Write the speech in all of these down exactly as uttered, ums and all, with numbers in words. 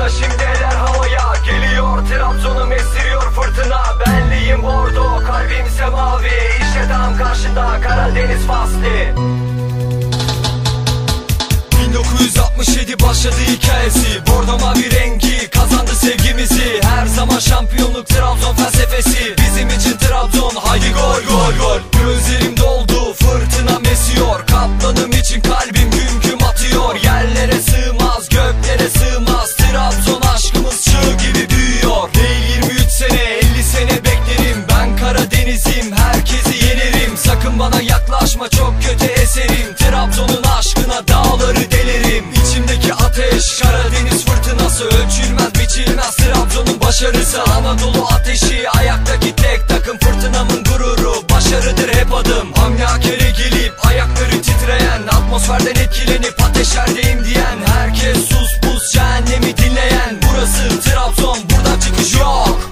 aşkına şimdi eller havaya. Geliyor Trabzon'um estiriyor fırtına. Benliğim bordo, kalbimse mavi. İşte tam karşında Karadeniz fasli. bin dokuz yüz altmış yedi başladı hikayesi. Bordo mavi rengi kazandı sevgimizi. Her zaman şampiyonluk Trabzon felsefesi. Bizim için Trabzon haydi gol gol gol. Gözlerim doldu fırtına mesiyor. Kaplanım için kalbim güm güm atıyor. Yerlere sığmaz göklere sığmaz. Trabzon aşkımız çığ gibi büyüyor. Değil yirmi üç sene elli sene beklerim. Ben Karadeniz'im herkesi yenerim. Sakın bana yaklaşma çok kötü eserim. Trabzon'un aşkına dağları delerim. İçimdeki ateş Karadeniz fırtınası. Ölçülmez biçilmez Trabzon'un başarısı. Anadolu ateşi ayaktaki tek takım. Fırtınamın gururu başarıdır hep adım. Hamle hakere gelip ayakları titreyen. Atmosferden etkilenip ateşlerdeyim diyen. Herkes sus buz cehennemi dinleyen. Burası Trabzon, buradan çıkış yok.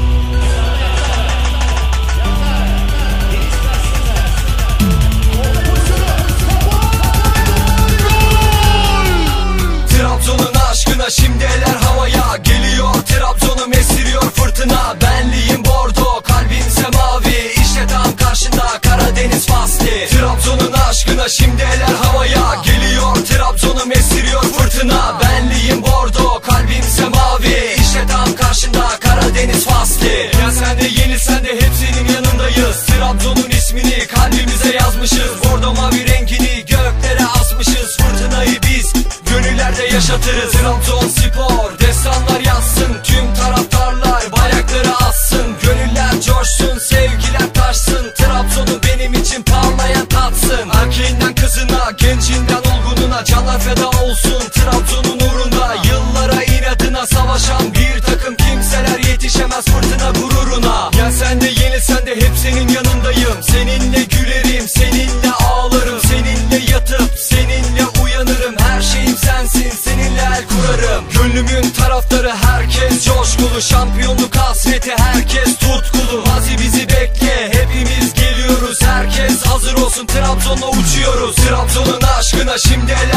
Trabzon'un aşkına şimdi eller havaya. Geliyor Trabzon'um estiriyor fırtına. Benliğim bordo, kalbimse mavi. İşte tam karşında Karadeniz fasli. Trabzon'un aşkına şimdi eller havaya. Geliyor Trabzon'um estiriyor fırtına. Benliğim bordo, kalbimse mavi. İşte tam karşında Karadeniz fasli. Gel sen de yenilsen de hep senin yanındayız. Trabzon'un ismini kalbimize yazmışız. Bordo mavi rengini göklere asmışız. Fırtınayı biz gönüllerde yaşatırız. Trabzonspor destanlar yazsın. Tüm taraftarlar bayrakları assın. Gönüller coşsun, sevgiler taşsın. Trabzon'u benim için parlayan tatsın. Erkeğinden kızına, gencinden olgununa canlar feda olsun. Trabzon'un uğrunda yıllara inadına savaşan bir takım. Kimseler yetişemez fırtına gururuna. Gel sen de yenilsen de hep senin yanındayım. Seninle gülerim, seninle ağlarım. Seninle yatıp seninle uyanırım. Her şeyim sensin, seninle el kurarım. Gönlümün taraftarı herkes coşkulu. Şampiyonluk hasreti herkes tutkulu. Mazi bizi bekle, hepimiz geliyoruz. Herkes hazır olsun, Trabzon'la uçuyoruz. Trabzon'un aşkına şimdi el